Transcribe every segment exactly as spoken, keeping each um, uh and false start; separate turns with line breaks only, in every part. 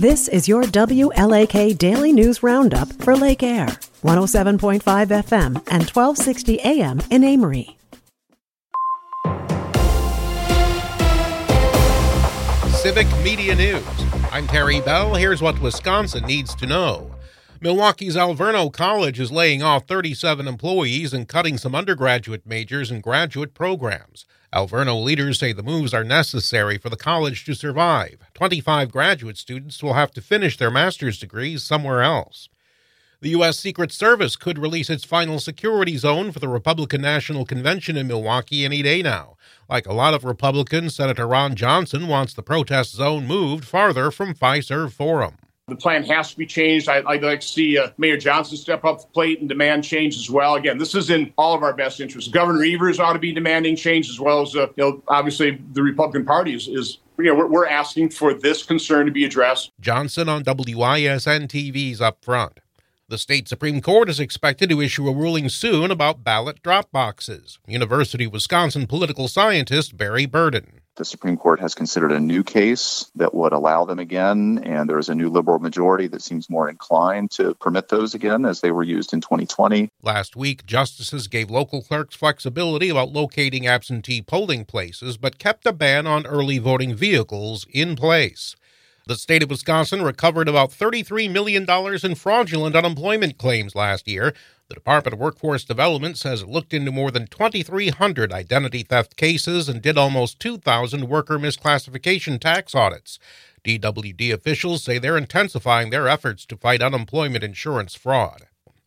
This is your W L A K Daily News Roundup for Lake Air, one oh seven point five F M and twelve sixty A M in Amory.
Civic Media News. I'm Terry Bell. Here's what Wisconsin needs to know. Milwaukee's Alverno College is laying off thirty-seven employees and cutting some undergraduate majors and graduate programs. Alverno leaders say the moves are necessary for the college to survive. twenty-five graduate students will have to finish their master's degrees somewhere else. The U S Secret Service could release its final security zone for the Republican National Convention in Milwaukee any day now. Like a lot of Republicans, Senator Ron Johnson wants the protest zone moved farther from Fiserv Forum.
The plan has to be changed. I, I'd like to see uh, Mayor Johnson step up the plate and demand change as well. Again, this is in all of our best interests. Governor Evers ought to be demanding change as well as, uh, you know, obviously the Republican Party is, is you know, we're, we're asking for this concern to be addressed.
Johnson on W I S N T V's Up Front. The state Supreme Court is expected to issue a ruling soon about ballot drop boxes. University of Wisconsin political scientist Barry Burden.
The Supreme Court has considered a new case that would allow them again, and there is a new liberal majority that seems more inclined to permit those again as they were used in twenty twenty.
Last week, justices gave local clerks flexibility about locating absentee polling places, but kept a ban on early voting vehicles in place. The state of Wisconsin recovered about thirty-three million dollars in fraudulent unemployment claims last year. The Department of Workforce Development says it looked into more than twenty-three hundred identity theft cases and did almost two thousand worker misclassification tax audits. D W D officials say they're intensifying their efforts to fight unemployment insurance fraud.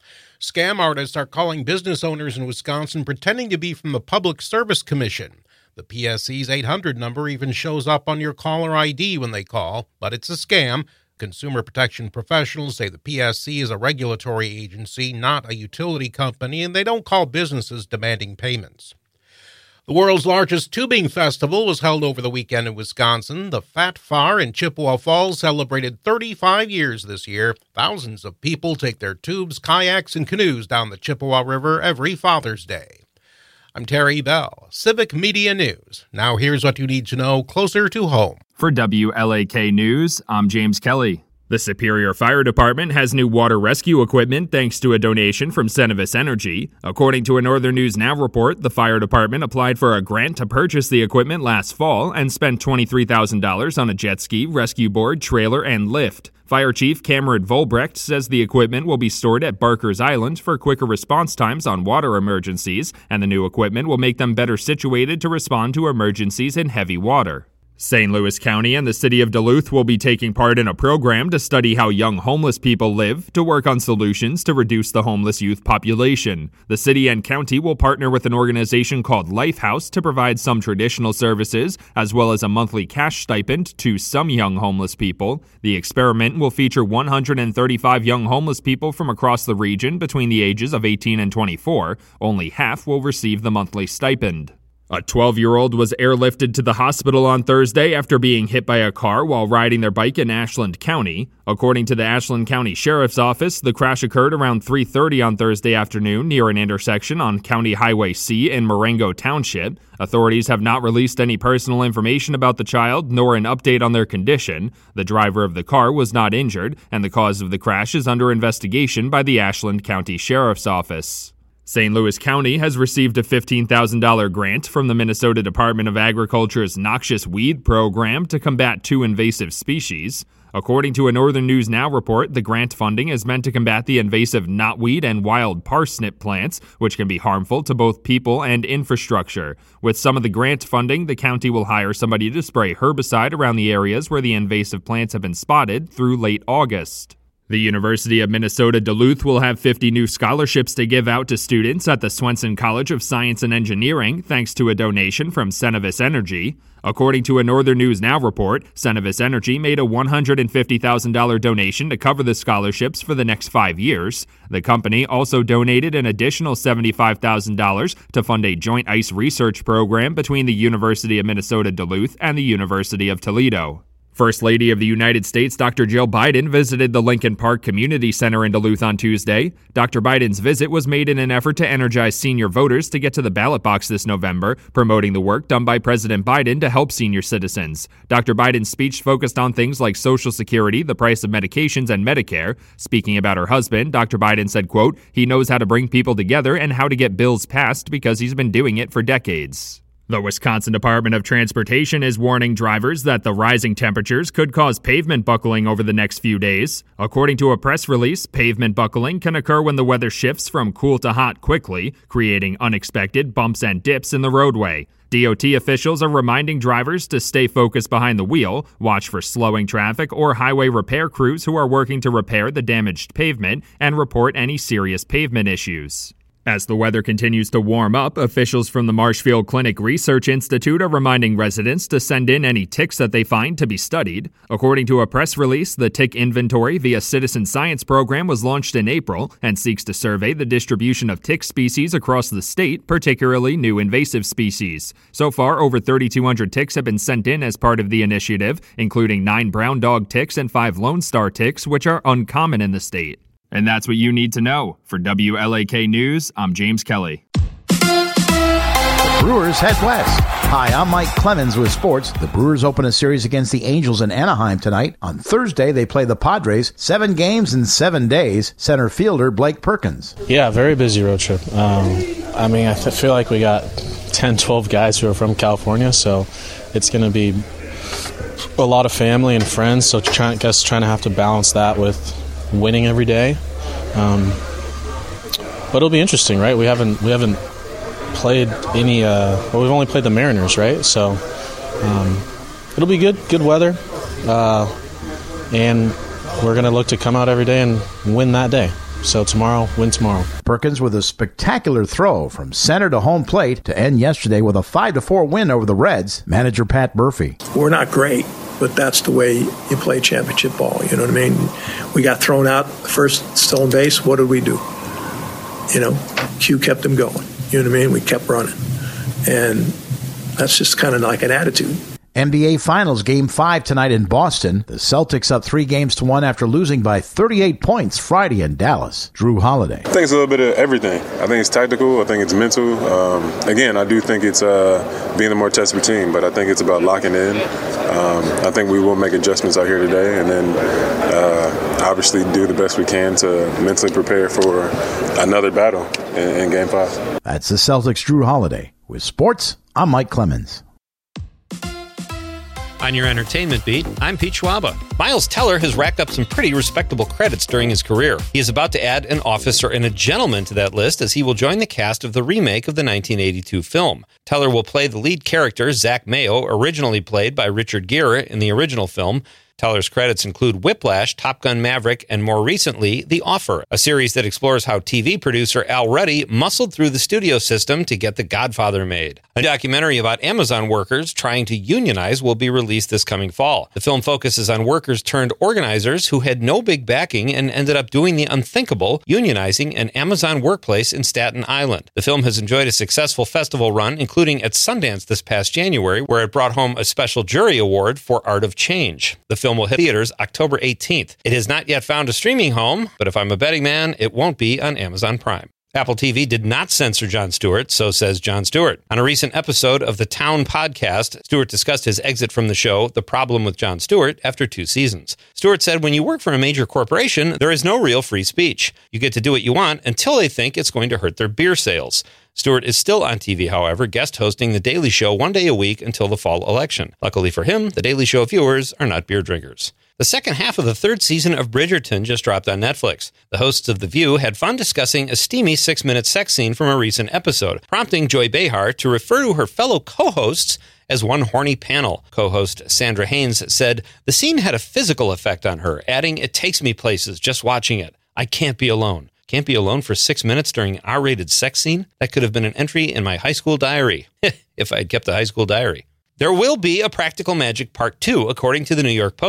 Scam artists are calling business owners in Wisconsin pretending to be from the Public Service Commission. The P S C's eight hundred number even shows up on your caller I D when they call, but it's a scam. Consumer protection professionals say the P S C is a regulatory agency, not a utility company, and they don't call businesses demanding payments. The world's largest tubing festival was held over the weekend in Wisconsin. The Fat Far in Chippewa Falls celebrated thirty-five years this year. Thousands of people take their tubes, kayaks, and canoes down the Chippewa River every Father's Day. I'm Terry Bell, Civic Media News. Now here's what you need to know closer to home.
For W L A K News, I'm James Kelly. The Superior Fire Department has new water rescue equipment thanks to a donation from Cenovus Energy. According to a Northern News Now report, the fire department applied for a grant to purchase the equipment last fall and spent twenty-three thousand dollars on a jet ski, rescue board, trailer, and lift. Fire Chief Cameron Volbrecht says the equipment will be stored at Barker's Island for quicker response times on water emergencies, and the new equipment will make them better situated to respond to emergencies in heavy water. Saint Louis County and the city of Duluth will be taking part in a program to study how young homeless people live to work on solutions to reduce the homeless youth population. The city and county will partner with an organization called Lifehouse to provide some traditional services, as well as a monthly cash stipend to some young homeless people. The experiment will feature one hundred thirty-five young homeless people from across the region between the ages of eighteen and twenty-four. Only half will receive the monthly stipend. A twelve-year-old was airlifted to the hospital on Thursday after being hit by a car while riding their bike in Ashland County. According to the Ashland County Sheriff's Office, the crash occurred around three thirty on Thursday afternoon near an intersection on County Highway C in Marengo Township. Authorities have not released any personal information about the child, nor an update on their condition. The driver of the car was not injured, and the cause of the crash is under investigation by the Ashland County Sheriff's Office. Saint Louis County has received a fifteen thousand dollars grant from the Minnesota Department of Agriculture's Noxious Weed Program to combat two invasive species. According to a Northern News Now report, the grant funding is meant to combat the invasive knotweed and wild parsnip plants, which can be harmful to both people and infrastructure. With some of the grant funding, the county will hire somebody to spray herbicide around the areas where the invasive plants have been spotted through late August. The University of Minnesota Duluth will have fifty new scholarships to give out to students at the Swenson College of Science and Engineering, thanks to a donation from Cenovus Energy. According to a Northern News Now report, Cenovus Energy made a one hundred fifty thousand dollars donation to cover the scholarships for the next five years. The company also donated an additional seventy-five thousand dollars to fund a joint ice research program between the University of Minnesota Duluth and the University of Toledo. First Lady of the United States, Doctor Jill Biden, visited the Lincoln Park Community Center in Duluth on Tuesday. Doctor Biden's visit was made in an effort to energize senior voters to get to the ballot box this November, promoting the work done by President Biden to help senior citizens. Doctor Biden's speech focused on things like Social Security, the price of medications, and Medicare. Speaking about her husband, Doctor Biden said, quote, "He knows how to bring people together and how to get bills passed because he's been doing it for decades." The Wisconsin Department of Transportation is warning drivers that the rising temperatures could cause pavement buckling over the next few days. According to a press release, pavement buckling can occur when the weather shifts from cool to hot quickly, creating unexpected bumps and dips in the roadway. D O T officials are reminding drivers to stay focused behind the wheel, watch for slowing traffic or highway repair crews who are working to repair the damaged pavement, and report any serious pavement issues. As the weather continues to warm up, officials from the Marshfield Clinic Research Institute are reminding residents to send in any ticks that they find to be studied. According to a press release, the tick inventory via Citizen Science program was launched in April and seeks to survey the distribution of tick species across the state, particularly new invasive species. So far, over thirty-two hundred ticks have been sent in as part of the initiative, including nine brown dog ticks and five Lone Star ticks, which are uncommon in the state. And that's what you need to know. For W L A K News, I'm James Kelly.
The Brewers head west. Hi, I'm Mike Clemens with sports. The Brewers open a series against the Angels in Anaheim tonight. On Thursday, they play the Padres. Seven games in seven days. Center fielder Blake Perkins.
Yeah, very busy road trip. Um, I mean, I feel like we got ten, twelve guys who are from California, so it's going to be a lot of family and friends, so try, I guess trying to have to balance that with winning every day, um, but it'll be interesting, right? We haven't we haven't played any. Uh, well, we've only played the Mariners, right? So um, it'll be good, good weather, uh, and we're gonna look to come out every day and win that day. So tomorrow, win tomorrow.
Perkins with a spectacular throw from center to home plate to end yesterday with a five to four win over the Reds. Manager Pat Murphy.
We're not great, but that's the way you play championship ball. You know what I mean? We got thrown out first stolen base. What did we do? You know, Q kept them going. You know what I mean? We kept running. And that's just kind of like an attitude.
N B A Finals Game five tonight in Boston. The Celtics up three games to one after losing by thirty-eight points Friday in Dallas. Drew Holiday.
I think it's a little bit of everything. I think it's tactical. I think it's mental. Um, again, I do think it's uh, being a more tested team, but I think it's about locking in. Um, I think we will make adjustments out here today, and then uh, obviously do the best we can to mentally prepare for another battle in, in Game five.
That's the Celtics' Drew Holiday. With sports, I'm Mike Clemens.
On your entertainment beat, I'm Pete Schwaba. Miles Teller has racked up some pretty respectable credits during his career. He is about to add an officer and a gentleman to that list as he will join the cast of the remake of the nineteen eighty-two film. Teller will play the lead character, Zach Mayo, originally played by Richard Gere in the original film. Teller's credits include Whiplash, Top Gun Maverick, and more recently, The Offer, a series that explores how T V producer Al Ruddy muscled through the studio system to get The Godfather made. A documentary about Amazon workers trying to unionize will be released this coming fall. The film focuses on workers turned organizers who had no big backing and ended up doing the unthinkable, unionizing an Amazon workplace in Staten Island. The film has enjoyed a successful festival run, including at Sundance this past January, where it brought home a special jury award for Art of Change. The film will hit theaters October eighteenth. It has not yet found a streaming home, but if I'm a betting man, it won't be on Amazon Prime. Apple T V did not censor Jon Stewart, so says Jon Stewart. On a recent episode of the Town podcast, Stewart discussed his exit from the show, The Problem with Jon Stewart, after two seasons. Stewart said, when you work for a major corporation, there is no real free speech. You get to do what you want until they think it's going to hurt their beer sales. Stewart is still on T V, however, guest hosting The Daily Show one day a week until the fall election. Luckily for him, The Daily Show viewers are not beer drinkers. The second half of the third season of Bridgerton just dropped on Netflix. The hosts of The View had fun discussing a steamy six-minute sex scene from a recent episode, prompting Joy Behar to refer to her fellow co-hosts as one horny panel. Co-host Sandra Haynes said, the scene had a physical effect on her, adding, it takes me places just watching it. I can't be alone. Can't be alone for six minutes during an R-rated sex scene? That could have been an entry in my high school diary, if I had kept a high school diary. There will be a Practical Magic Part two, according to the New York Post.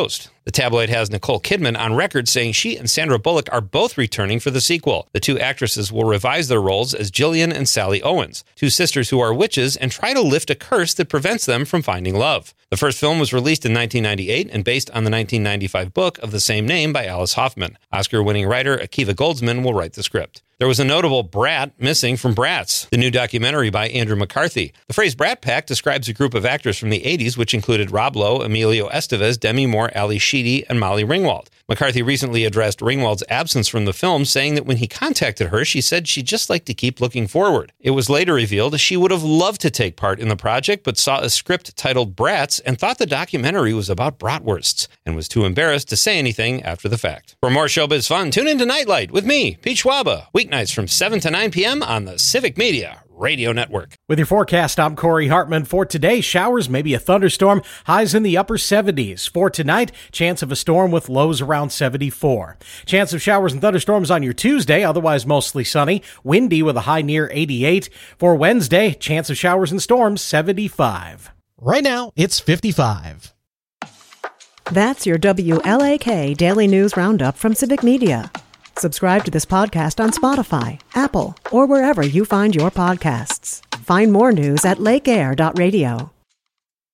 The tabloid has Nicole Kidman on record saying she and Sandra Bullock are both returning for the sequel. The two actresses will revise their roles as Gillian and Sally Owens, two sisters who are witches and try to lift a curse that prevents them from finding love. The first film was released in nineteen ninety-eight and based on the nineteen ninety-five book of the same name by Alice Hoffman. Oscar-winning writer Akiva Goldsman will write the script. There was a notable brat missing from Bratz, the new documentary by Andrew McCarthy. The phrase Brat Pack describes a group of actors from the eighties, which included Rob Lowe, Emilio Estevez, Demi Moore, Ali Sheedy, and Molly Ringwald. McCarthy recently addressed Ringwald's absence from the film, saying that when he contacted her, she said she'd just like to keep looking forward. It was later revealed she would have loved to take part in the project, but saw a script titled Brats and thought the documentary was about bratwursts, and was too embarrassed to say anything after the fact. For more showbiz fun, tune into Nightlight with me, Pete Schwaba, weeknights from seven to nine p.m. on the Civic Media Radio Network.
With your forecast, I'm Corey Hartman. For today, showers, maybe a thunderstorm, highs in the upper seventies. For tonight, chance of a storm with lows around seventy-four. Chance of showers and thunderstorms on your Tuesday, otherwise mostly sunny, windy with a high near eighty-eight. For Wednesday, chance of showers and storms, seventy-five.
Right now, it's fifty-five.
That's your W L A K Daily News Roundup from Civic Media. Subscribe to this podcast on Spotify, Apple, or wherever you find your podcasts. Find more news at lake air dot radio.